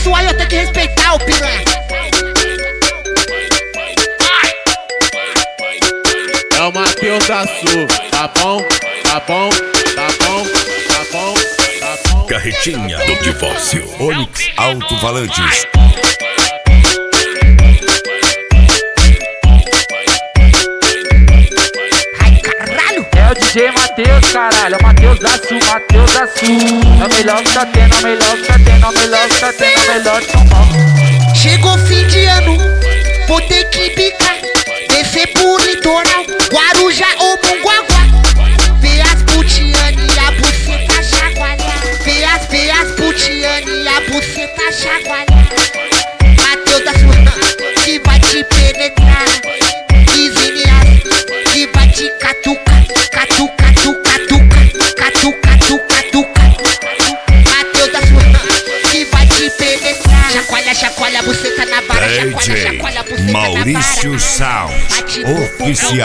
Sul, aí eu tenho que respeitar o pilantra. É o Matheus da Sul, tá bom? Tá bom? Tá bom? Tá bom? Tá bom? Carretinha do divórcio. Onix Alto-Falantes. É o DJ Matheus, caralho, é o Matheus da Sul, Matheus da Sul. É o melhor que tá tendo, é o melhor que tá tendo, é o melhor que tá tendo, é o melhor de São Paulo. Chegou fim de ano, vou ter que bicar. Descer pro litoral, Guarujá ou Mongaguá. Vê as putiane e a buceta chacoalhar. Vê as putiane e a buceta chacoalhar. Matheus da Sul, que vai te penetrar. Isinias, que vai te catucar. Catuca, tuca, tuca, catuca, tuca, tuca. Matheus da Sul, que vai te penetrar. Chacoalha, chacoalha a buceta na vara. Chacoalha, chacoalha a buceta na vara. Maurício Sound Oficial.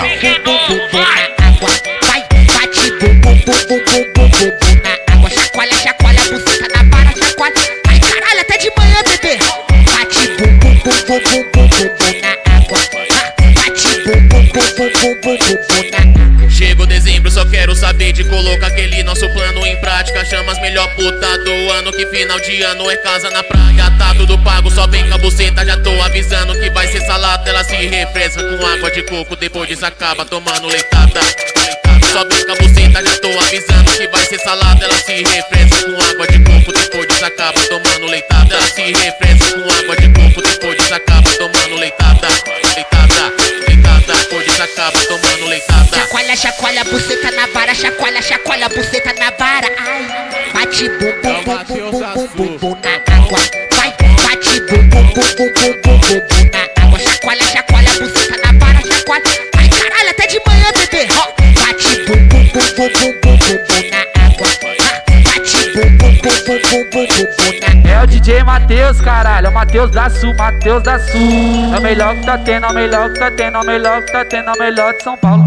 Vai, bate bum bum bum bum bum bum bum bum na água. Chacoalha, chacoalha a buceta na vara. Chacoalha, ai caralho, até de manhã, bebê. Bate bum bum bum bum bum bum bum bum na água. Bate bum bum bum bum bum bum bum bum na água. Chegou dezembro, só quero saber de colocar aquele nosso plano em prática. Chama as melhor puta do ano, que final de ano é casa na praia. Tá tudo pago, só vem com a buceta. Já tô avisando que vai ser salada. Ela se refresca com água de coco, depois disso acaba tomando leitada. Só vem com a buceta, já tô avisando que vai ser salada. Ela se refresca com água de coco, depois disso acaba tomando leitada. Ela se refresca com água de coco, depois disso acaba tomando leitada. Leitada, leitada, depois disso acaba tomando leitada. Chacoalha, chacoalha a buceta na vara. Chacoalha, chacoalha a buceta na vara. Ai, bate bum bum bum bum bum bum bum bum na água. Vai, bate bum bum bum bum bum bum bum bum na água. Chacoalha, chacoalha a buceta na vara. Chacoalha, ai caralho, até de manhã, bebê. Bate bum bum bum bum bum bum bum bum na água. Bate bum bum bum bum bum bum bum bum na água. É o DJ Matheus, caralho, é o Matheus da Sul, Matheus da Sul. É o melhor que tá tendo, é o melhor que tá tendo, é o melhor que tá tendo, é o melhor de São Paulo.